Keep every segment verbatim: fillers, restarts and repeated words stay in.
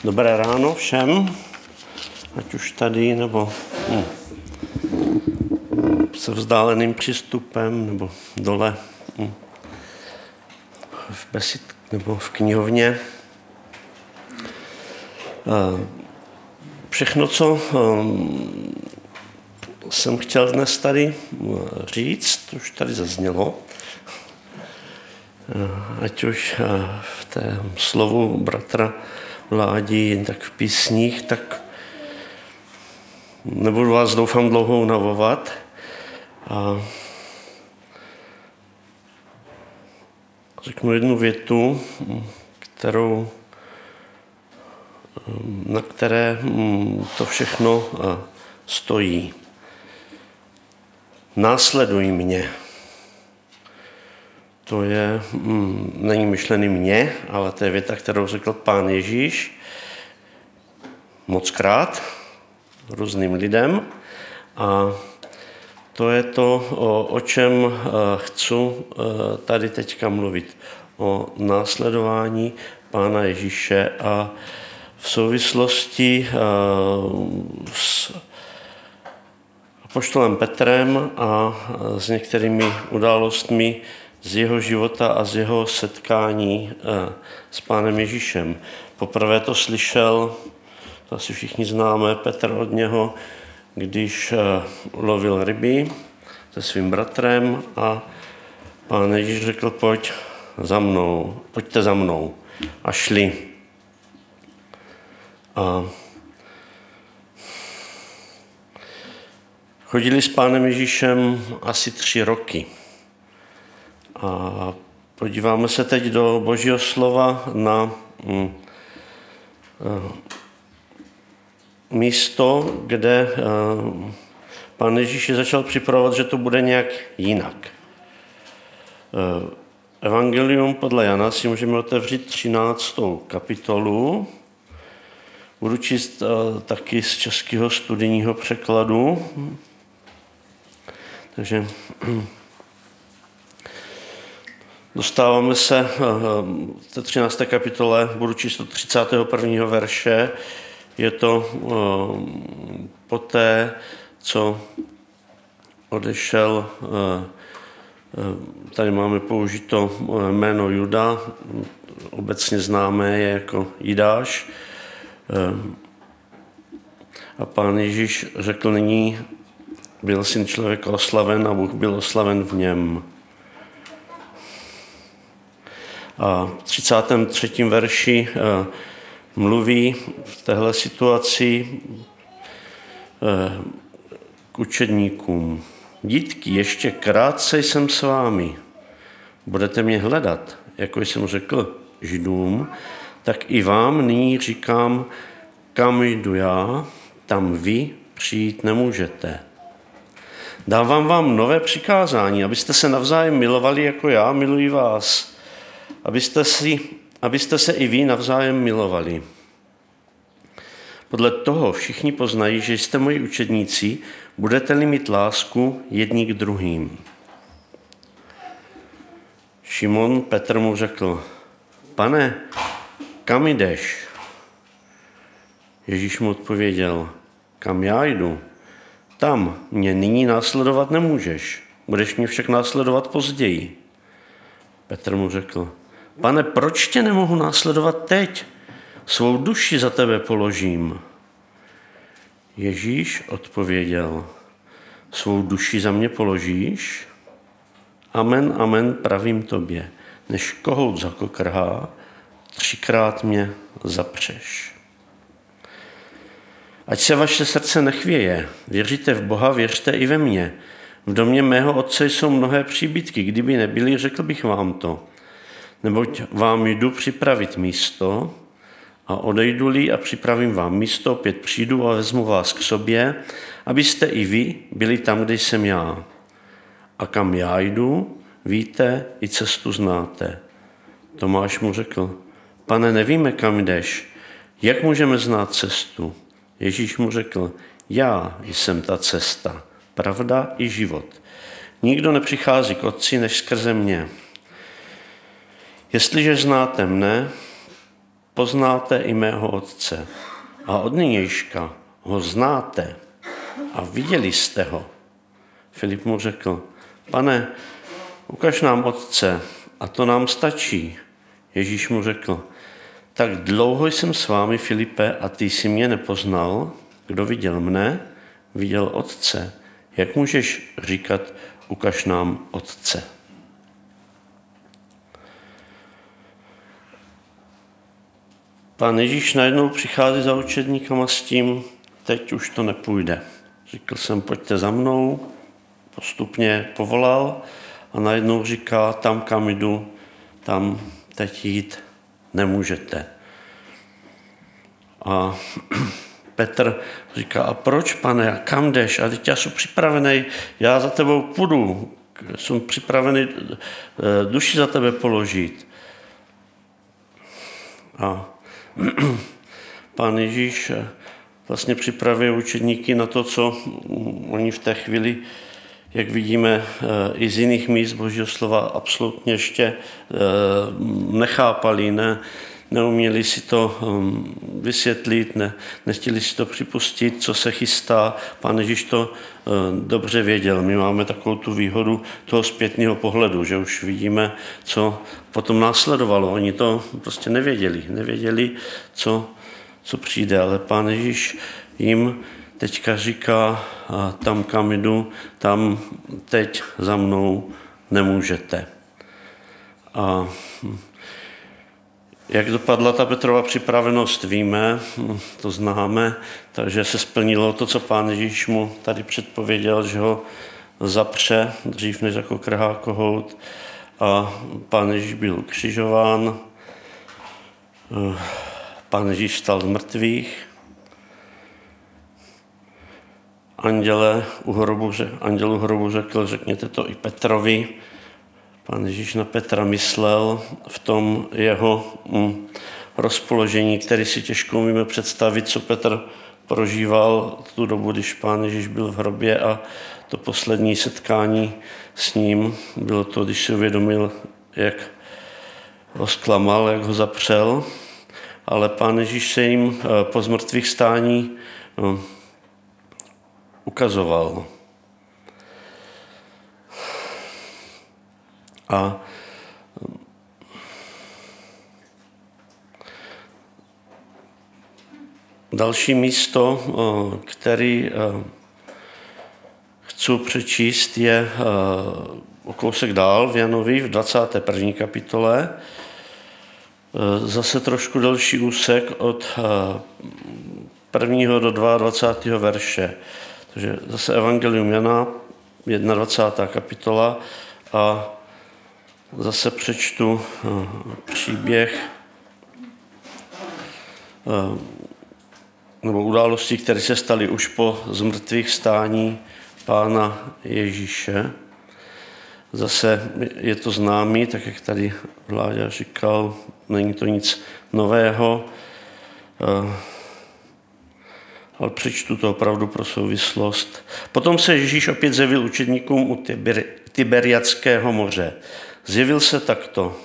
Dobré ráno všem, ať už tady, nebo hm, se vzdáleným přístupem, nebo dole hm, v besid, nebo v knihovně. Všechno, co hm, jsem chtěl dnes tady říct, už tady zaznělo. Ať už v té slovu bratra Vládi, tak v písních, tak nebudu vás doufám dlouho unavovat. A řeknu jednu větu, kterou, na které to všechno stojí. Následuj mě. To je, mm, není myšlený mě, ale to je věta, kterou řekl Pán Ježíš mockrát různým lidem. A to je to, o, o čem chci tady teďka mluvit. O následování Pána Ježíše a v souvislosti s apoštolem Petrem a s některými událostmi z jeho života a z jeho setkání s Pánem Ježíšem. Poprvé to slyšel, to asi všichni známe, Petr od něho, když lovil ryby se svým bratrem a Pán Ježíš řekl, pojď za mnou, pojďte za mnou. A šli. A chodili s Pánem Ježíšem asi tři roky. A podíváme se teď do Božího slova na mm, místo, kde uh, Pán Ježíš začal připravovat, že to bude nějak jinak. Uh, Evangelium podle Jana si můžeme otevřít třináctou kapitolu. Budu číst uh, taky z českého studijního překladu. Takže dostáváme se v té třinácté kapitole, budu číst od třicátého prvního verše. Je to poté, co odešel, tady máme použito jméno Juda, obecně známé je jako Jidáš. A Pán Ježíš řekl, nyní byl syn člověka oslaven a Bůh byl oslaven v něm. A v třicátém třetím verši eh, mluví v téhle situaci eh, k učedníkům. Dítky, ještě krátce jsem s vámi. Budete mě hledat, jako jsem řekl Židům, tak i vám nyní říkám, kam jdu já, tam vy přijít nemůžete. Dávám vám nové přikázání, abyste se navzájem milovali, jako já miluji vás. Abyste, si, abyste se i vy navzájem milovali. Podle toho všichni poznají, že jste moji učedníci, budete-li mít lásku jedni k druhým. Šimon Petr mu řekl, Pane, kam jdeš? Ježíš mu odpověděl, kam já jdu? Tam mě nyní následovat nemůžeš, budeš mě však následovat později. Petr mu řekl, Pane, proč tě nemohu následovat teď? Svou duši za tebe položím. Ježíš odpověděl, svou duši za mě položíš? Amen, amen, pravím tobě, než kohout zakokrhá, třikrát mě zapřeš. Ať se vaše srdce nechvěje, věříte v Boha, věřte i ve mně. V domě mého otce jsou mnohé příbytky, kdyby nebyly, řekl bych vám to. Neboť vám jdu připravit místo a odejdu-li a připravím vám místo, opět přijdu a vezmu vás k sobě, abyste i vy byli tam, kde jsem já. A kam já jdu, víte, i cestu znáte. Tomáš mu řekl, Pane, nevíme, kam jdeš, jak můžeme znát cestu? Ježíš mu řekl, já jsem ta cesta, pravda i život. Nikdo nepřichází k Otci, než skrze mě. Jestliže znáte mne, poznáte i mého Otce. A od nynějška ho znáte a viděli jste ho. Filip mu řekl, Pane, ukaž nám Otce a to nám stačí. Ježíš mu řekl, tak dlouho jsem s vámi, Filipe, a ty jsi mě nepoznal? Kdo viděl mne, viděl Otce. Jak můžeš říkat, ukaž nám Otce? Pán Ježíš najednou přichází za učedníkama s tím, teď už to nepůjde. Řekl jsem, pojďte za mnou, postupně povolal a najednou říká, tam, kam jdu, tam teď jít nemůžete. A Petr říká, a proč, Pane, kam jdeš? A teď já jsem připravený, já za tebou půjdu, jsem připravený duši za tebe položit. A Pán Ježíš vlastně připravuje učedníky na to, co oni v té chvíli, jak vidíme i z jiných míst Božího slova, absolutně ještě nechápali, ne, neuměli si to vysvětlit, ne, nechtěli si to připustit, co se chystá. Pán Ježíš to dobře věděl. My máme takovou tu výhodu toho zpětného pohledu, že už vidíme, co potom následovalo. Oni to prostě nevěděli. Nevěděli, co, co přijde, ale Pán Ježíš jim teďka říká, tam, kam jdu, tam teď za mnou nemůžete. A jak dopadla ta Petrova připravenost, víme, to známe, takže se splnilo to, co Pán Ježíš mu tady předpověděl, že ho zapře dřív než jako krhá kohout a Pán Ježíš byl ukřižován, Pán Ježíš vstal z mrtvých, Anděle u hrobu, andělu hrobu řekl, řekněte to i Petrovi. Pán Ježíš na Petra myslel v tom jeho mm, rozpoložení, který si těžko umíme představit, co Petr prožíval tu dobu, když Pán Ježíš byl v hrobě a to poslední setkání s ním bylo to, když si uvědomil, jak ho zklamal, jak ho zapřel, ale Pán Ježíš se jim po zmrtvých stání no, ukazoval. A další místo, který chci přečíst, je o kousek dál v Janovi v dvacáté první kapitole. Zase trošku delší úsek od prvního do dvacátého druhého verše. Takže zase Evangelium Jana, dvacátá první kapitola a zase přečtu příběh nebo události, které se staly už po zmrtvých stání Pána Ježíše. Zase je to známý, tak jak tady Vláďa říkal, není to nic nového, ale přečtu to opravdu pro souvislost. Potom se Ježíš opět zjevil učedníkům u Tiberiadského moře. Zjevil se takto.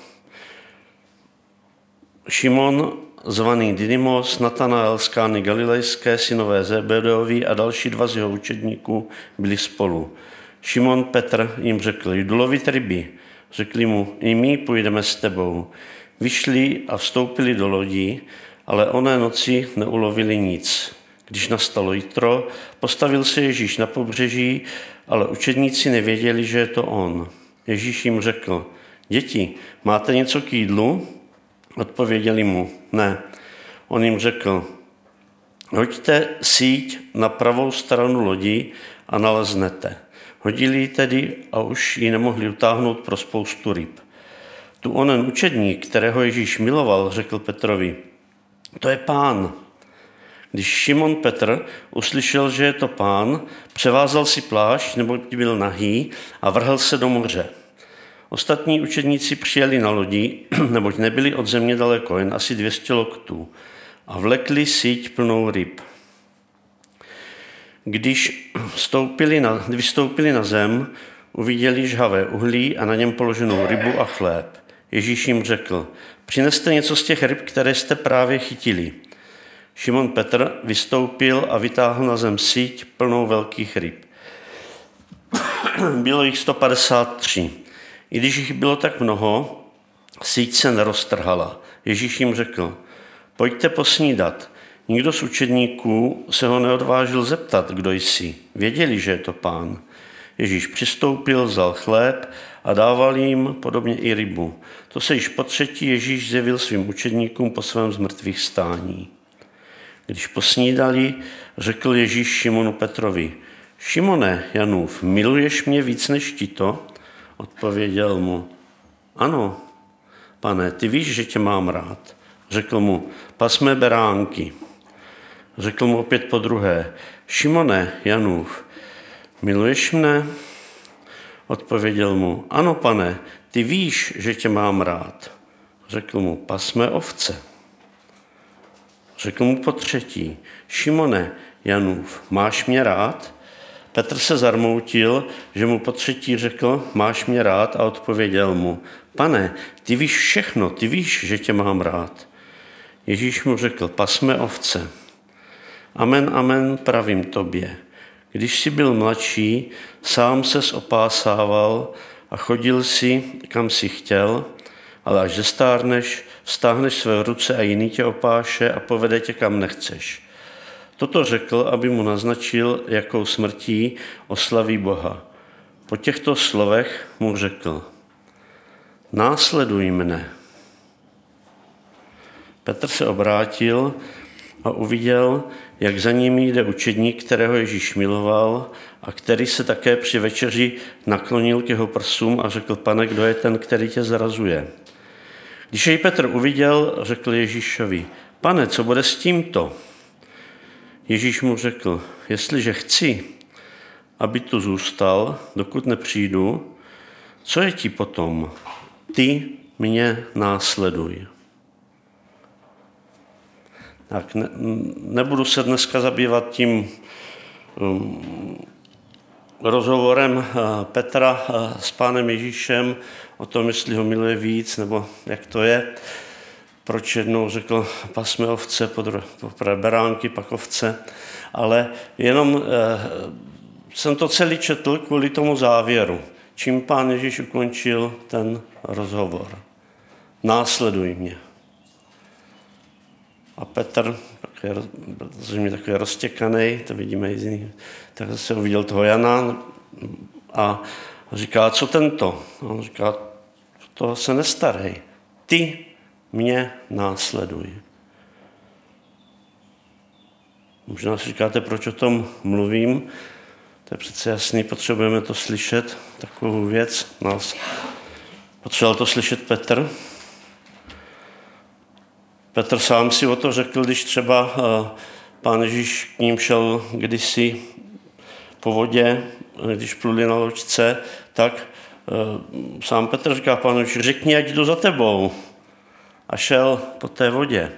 Šimon, zvaný Didymos, Natanael z Kány Galilejské, synové Zebedeovi a další dva z jeho učedníků byli spolu. Šimon Petr jim řekl, jdu lovit ryby. Řekli mu, i my půjdeme s tebou. Vyšli a vstoupili do lodí, ale oné noci neulovili nic. Když nastalo jitro, postavil se Ježíš na pobřeží, ale učedníci nevěděli, že je to on. Ježíš jim řekl, děti, máte něco k jídlu? Odpověděli mu, ne. On jim řekl, hoďte síť na pravou stranu lodi a naleznete. Hodili ji tedy a už ji nemohli utáhnout pro spoustu ryb. Tu onen učedník, kterého Ježíš miloval, řekl Petrovi, to je Pán. Když Šimon Petr uslyšel, že je to Pán, převázal si plášť, neboť byl nahý a vrhl se do moře. Ostatní učedníci přijeli na lodi, neboť nebyli od země daleko, jen asi dvě stě loktů, a vlekli síť plnou ryb. Když vstoupili na, vystoupili na zem, uviděli žhavé uhlí a na něm položenou rybu a chléb. Ježíš jim řekl, přineste něco z těch ryb, které jste právě chytili. Šimon Petr vystoupil a vytáhl na zem síť plnou velkých ryb. Bylo jich sto padesát tři. I když jich bylo tak mnoho, síť se neroztrhala. Ježíš jim řekl, pojďte posnídat. Nikdo z učedníků se ho neodvážil zeptat, kdo jsi. Věděli, že je to Pán. Ježíš přistoupil, vzal chléb a dával jim podobně i rybu. To se již po třetí Ježíš zjevil svým učedníkům po svém zmrtvých stání. Když posnídali, řekl Ježíš Šimonu Petrovi, Šimone, Janův, miluješ mě víc než tito? Odpověděl mu, ano, Pane, ty víš, že tě mám rád. Řekl mu, pas mé beránky. Řekl mu opět po druhé, Šimone, Janův, miluješ mne? Odpověděl mu, ano, Pane, ty víš, že tě mám rád. Řekl mu, pas mé ovce. Řekl mu po třetí, Šimone, Janův, máš mě rád? Petr se zarmoutil, že mu po třetí řekl, máš mě rád, a odpověděl mu, Pane, ty víš všechno, ty víš, že tě mám rád. Ježíš mu řekl, pas mé ovce. Amen, amen, pravím tobě. Když jsi byl mladší, sám ses opásával a chodil si, kam si chtěl, ale až zestárneš, vztáhneš své ruce a jiný tě opáše a povede tě, kam nechceš. Toto řekl, aby mu naznačil, jakou smrtí oslaví Boha. Po těchto slovech mu řekl, následuj mne. Petr se obrátil a uviděl, jak za ním jde učedník, kterého Ježíš miloval a který se také při večeři naklonil k jeho prsům a řekl, Pane, kdo je ten, který tě zrazuje? Když jej Petr uviděl, řekl Ježíšovi, Pane, co bude s tímto? Ježíš mu řekl, jestliže chci, aby tu zůstal, dokud nepřijdu, co je ti potom? Ty mě následuj. Tak ne, nebudu se dneska zabývat tím um, rozhovorem Petra s Pánem Ježíšem o tom, jestli ho miluje víc, nebo jak to je. Proč jednou řekl pasme ovce, poprvé beránky, pak ovce. Ale jenom eh, jsem to celý četl kvůli tomu závěru, čím Pán Ježíš ukončil ten rozhovor. Následuj mě. A Petr, zřejmě takový roztěkaný, to vidíme i z jiných, tak se uviděl toho Jana a říká, co tento? A on říká, toho se nestarej, ty mě následuj. Možná si říkáte, proč o tom mluvím, to je přece jasný, potřebujeme to slyšet, takovou věc. Nás potřeboval to slyšet Petr. Petr sám si o to řekl, když třeba Pán Ježíš k ním šel kdysi po vodě, když pluli na loďce, tak sám Petr říká Pánu Ježíši, řekni, ať jdu za tebou. A šel po té vodě.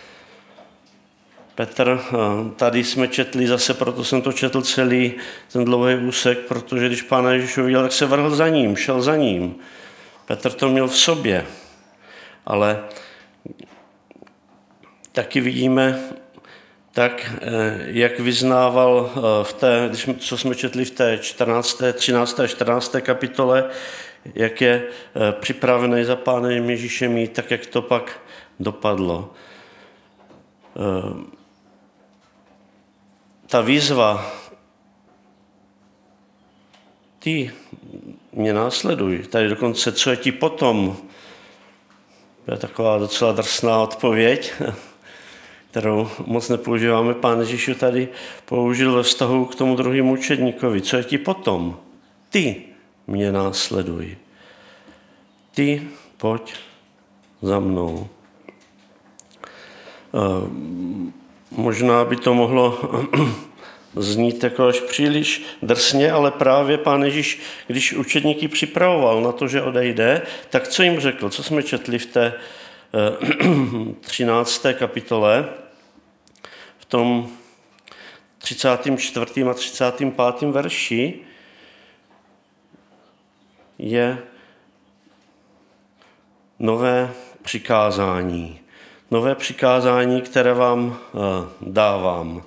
Petr, tady jsme četli zase, proto jsem to četl celý ten dlouhý úsek, protože když Pána Ježíše viděl, tak se vrhl za ním, šel za ním. Petr to měl v sobě, ale taky vidíme, tak jak vyznával v té, když, co jsme četli v té čtrnácté, třinácté a čtrnácté kapitole, jak je připravený za Pánem Ježíšem jít, tak jak to pak dopadlo. Ta výzva, ty mě následuj, tady dokonce, co je ti potom, je taková docela drsná odpověď, kterou moc nepoužíváme. Pán Ježíš tady použil ve vztahu k tomu druhému učedníkovi. Co je ti potom? Ty mě následuj. Ty pojď za mnou. Možná by to mohlo znít jako až příliš drsně, ale právě Pán Ježíš, když učedníky připravoval na to, že odejde, tak co jim řekl? Co jsme četli v té třinácté kapitole, v tom třicátém čtvrtém a třicátém pátém verši je nové přikázání. Nové přikázání, které vám dávám.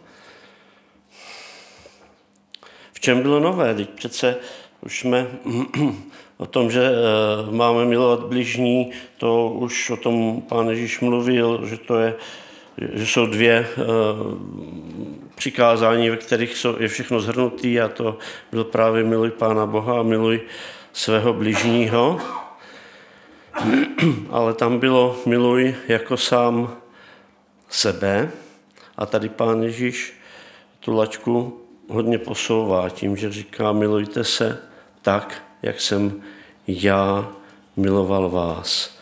V čem bylo nové? Teď přece už jsme o tom, že máme milovat bližní, to už o tom Pán Ježíš mluvil, že to je, že jsou dvě přikázání, ve kterých je všechno shrnutý, a to byl právě miluj Pána Boha a miluj svého bližního. Ale tam bylo miluj jako sám sebe, a tady Pán Ježíš tu laťku hodně posouvá tím, že říká milujte se tak, jak jsem já miloval vás.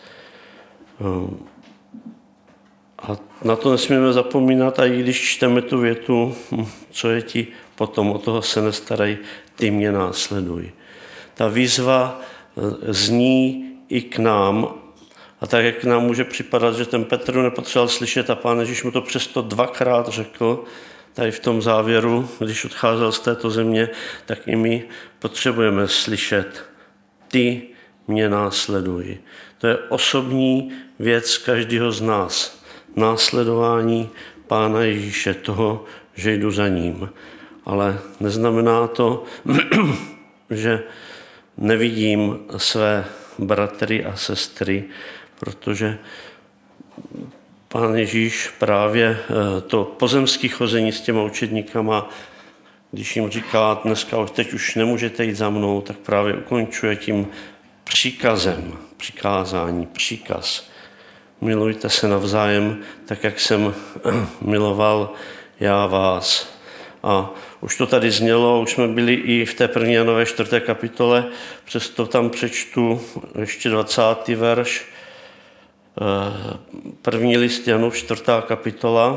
A na to nesmíme zapomínat, a i když čteme tu větu, co je ti potom, o toho se nestarej, ty mě následuj. Ta výzva zní i k nám, a tak, jak nám může připadat, že ten Petr nepotřeboval slyšet a Pán Ježíš mu to přesto dvakrát řekl, tady v tom závěru, když odcházel z této země, tak i my potřebujeme slyšet ty mě následuj. To je osobní věc každého z nás. Následování Pána Ježíše, toho, že jdu za ním. Ale neznamená to, že nevidím své bratry a sestry, protože Pán Ježíš právě to pozemské chození s těma učedníkama, když jim říká dneska, teď už nemůžete jít za mnou, tak právě ukončuje tím příkazem, přikázání, příkaz. Milujte se navzájem, tak jak jsem miloval já vás. A už to tady znělo, už jsme byli i v té první Janové čtvrté kapitole, přesto tam přečtu ještě dvacátý verš, první list Janův, čtvrtá kapitola.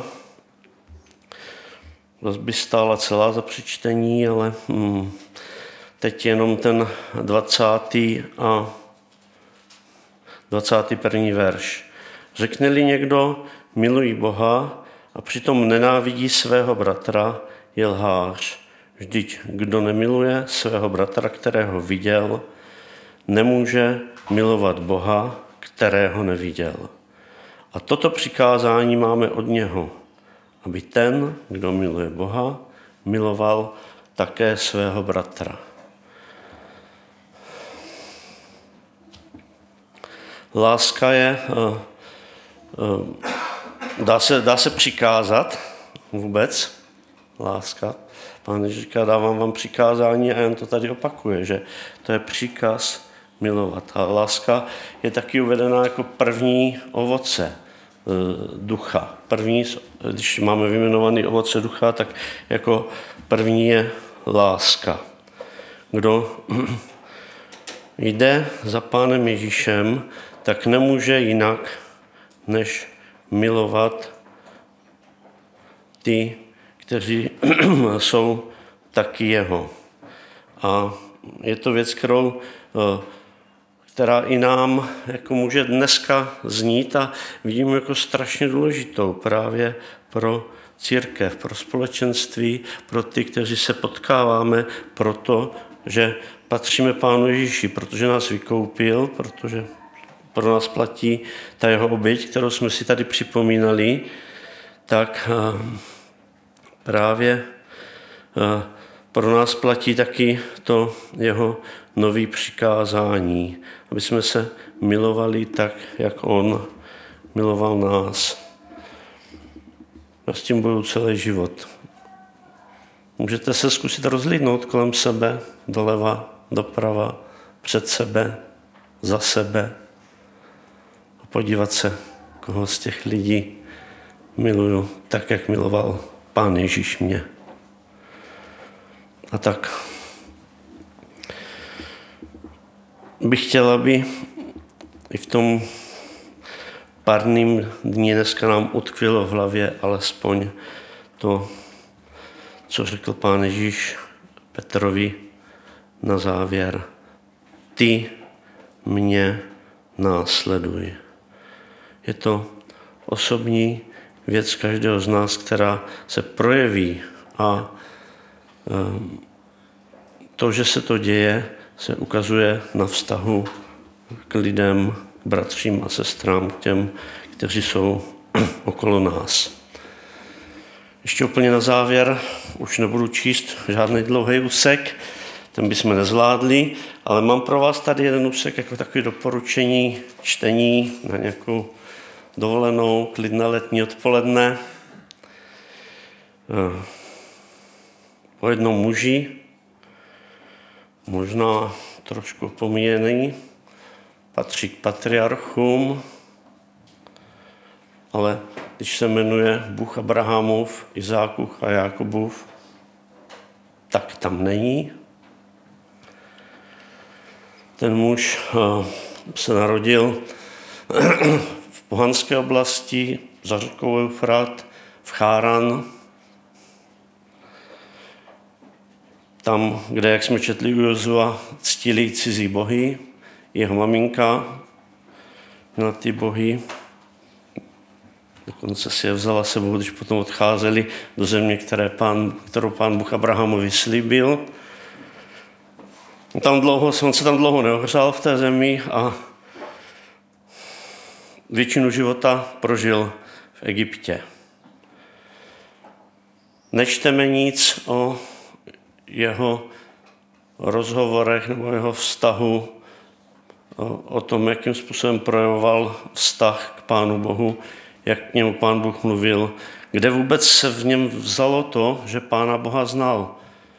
Zase by stála celá za přečtení, ale hmm, teď jenom ten dvacátý a dvacátý první verš. Řekne-li někdo, miluj Boha a přitom nenávidí svého bratra, je lhář. Vždyť kdo nemiluje svého bratra, kterého viděl, nemůže milovat Boha, kterého neviděl. A toto přikázání máme od něho, aby ten, kdo miluje Boha, miloval také svého bratra. Láska je, dá se, dá se přikázat vůbec, láska. Pán Ježíš říká, dávám vám přikázání, a jen to tady opakuje, že to je příkaz milovat. A láska je taky uvedená jako první ovoce ducha. První, když máme vyjmenovaný ovoce ducha, tak jako první je láska. Kdo jde za Pánem Ježíšem, tak nemůže jinak, než milovat ty, kteří jsou taky jeho. A je to věc, kterou, která i nám jako může dneska znít a vidím jako strašně důležitou právě pro církev, pro společenství, pro ty, kteří se potkáváme, proto, že patříme Pánu Ježíši, protože nás vykoupil, protože pro nás platí ta jeho oběť, kterou jsme si tady připomínali, tak právě pro nás platí taky to jeho nový přikázání, aby jsme se milovali tak, jak on miloval nás. Já s tím bojuju celý život. Můžete se zkusit rozhlídnout kolem sebe, doleva, doprava, před sebe, za sebe a podívat se, koho z těch lidí miluju tak, jak miloval Pán Ježíš mě. A tak bych chtěl, aby i v tom párným dní dneska nám utkvělo v hlavě alespoň to, co řekl Pán Ježíš Petrovi na závěr. Ty mě následuj. Je to osobní věc každého z nás, která se projeví, a to, že se to děje, se ukazuje na vztahu k lidem, bratřím a sestrám, k těm, kteří jsou okolo nás. Ještě úplně na závěr, už nebudu číst žádný dlouhý úsek, ten bychom nezvládli, ale mám pro vás tady jeden úsek jako takové doporučení čtení na nějakou dovolenou, klidné letní odpoledne. O jednom muži, možná trošku pomíjený, patří k patriarchům, ale když se jmenuje Bůh Abrahamův, Izákův a Jákobův, tak tam není. Ten muž se narodil v pohanské oblasti, za řekou Eufrat, v Cháran, tam, kde, jak jsme četli u Jozua, ctili cizí bohy, jeho maminka měla ty bohy, dokonce si je vzala sebou, když potom odcházeli do země, které pán, kterou pán Bůh Abrahamovi slíbil. Tam dlouho, on se tam dlouho neohřál v té zemi a většinu života prožil v Egyptě. Nečteme nic o jeho rozhovorech nebo jeho vztahu, o, o tom, jakým způsobem projevoval vztah k Pánu Bohu, jak k němu Pán Bůh mluvil, kde vůbec se v něm vzalo to, že Pána Boha znal.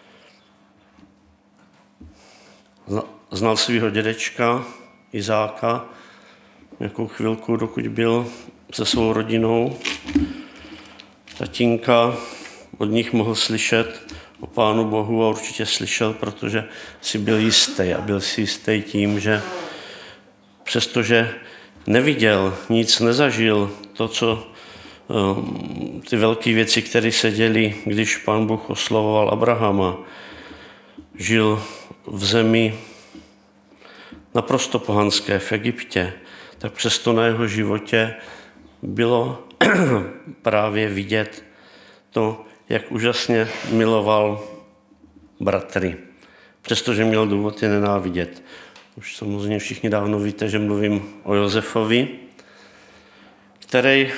Znal svého dědečka Izáka nějakou chvilku, dokud byl se svou rodinou. Tatínka od nich mohl slyšet o Pánu Bohu a určitě slyšel, protože si byl jistý a byl si jistý tím, že přestože neviděl, nic nezažil, to, co ty velké věci, které se děly, když Pán Bůh oslovoval Abrahama, žil v zemi naprosto pohanské v Egyptě, tak přesto na jeho životě bylo právě vidět to, jak úžasně miloval bratry, přestože měl důvod je nenávidět. Už samozřejmě všichni dávno víte, že mluvím o Josefovi, který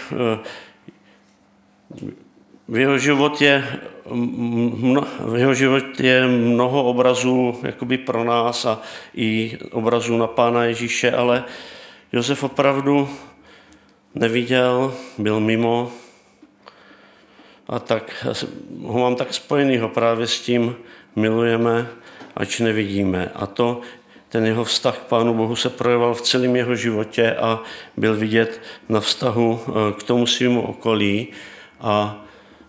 v jeho život je, v jeho život je mnoho obrazů jakoby pro nás a i obrazů na Pána Ježíše, ale Josef opravdu neviděl, byl mimo a tak ho mám tak spojenýho právě s tím milujeme, ač nevidíme. A to, ten jeho vztah k Pánu Bohu se projevoval v celém jeho životě a byl vidět na vztahu k tomu svému okolí a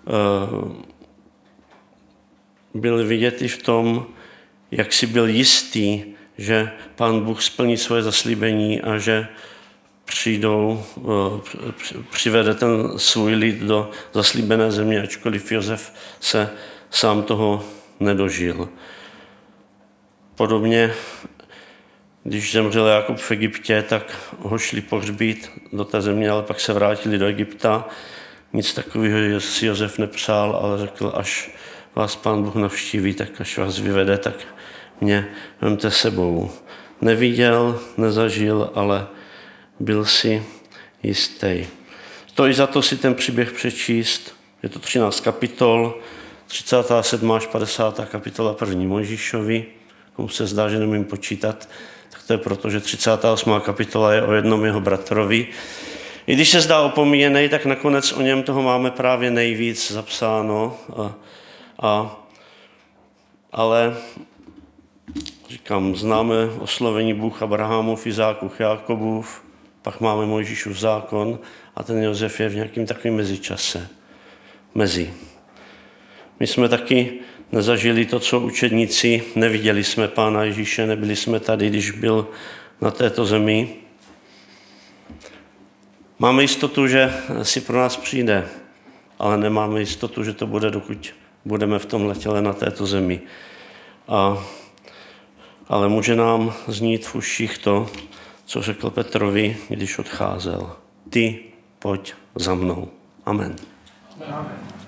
byl vidět i v tom, jak si byl jistý, že Pán Bůh splní svoje zaslíbení a že přijdou, přivede ten svůj lid do zaslíbené země, ačkoliv Josef se sám toho nedožil. Podobně, když zemřel Jákob v Egyptě, tak ho šli pohřbít do té země, ale pak se vrátili do Egypta. Nic takového si Josef nepřál, ale řekl, až vás Pán Bůh navštíví, tak až vás vyvede, tak mě vemte sebou. Neviděl, nezažil, ale byl si jistý. Stojí za to si ten příběh přečíst. Je to třináct kapitol, třicátá sedmá až padesátá kapitola první Mojžíšovi. Komu se zdá, že nemůžu počítat, tak to je proto, že třicátá osmá kapitola je o jednom jeho bratrovi. I když se zdá opomíjený, tak nakonec o něm toho máme právě nejvíc zapsáno. A, a, ale říkám, známe oslovení Bůh Abrahamův, Izákův, Jákobův, pak máme Mojžíšův zákon a ten Josef je v nějakém takovém mezičase. Mezi. My jsme taky nezažili to, co učedníci, neviděli jsme Pána Ježíše, nebyli jsme tady, když byl na této zemi. Máme jistotu, že si pro nás přijde, ale nemáme jistotu, že to bude, dokud budeme v tomhle těle na této zemi. A, ale může nám znít v uších to, co řekl Petrovi, když odcházel. Ty pojď za mnou. Amen. Amen.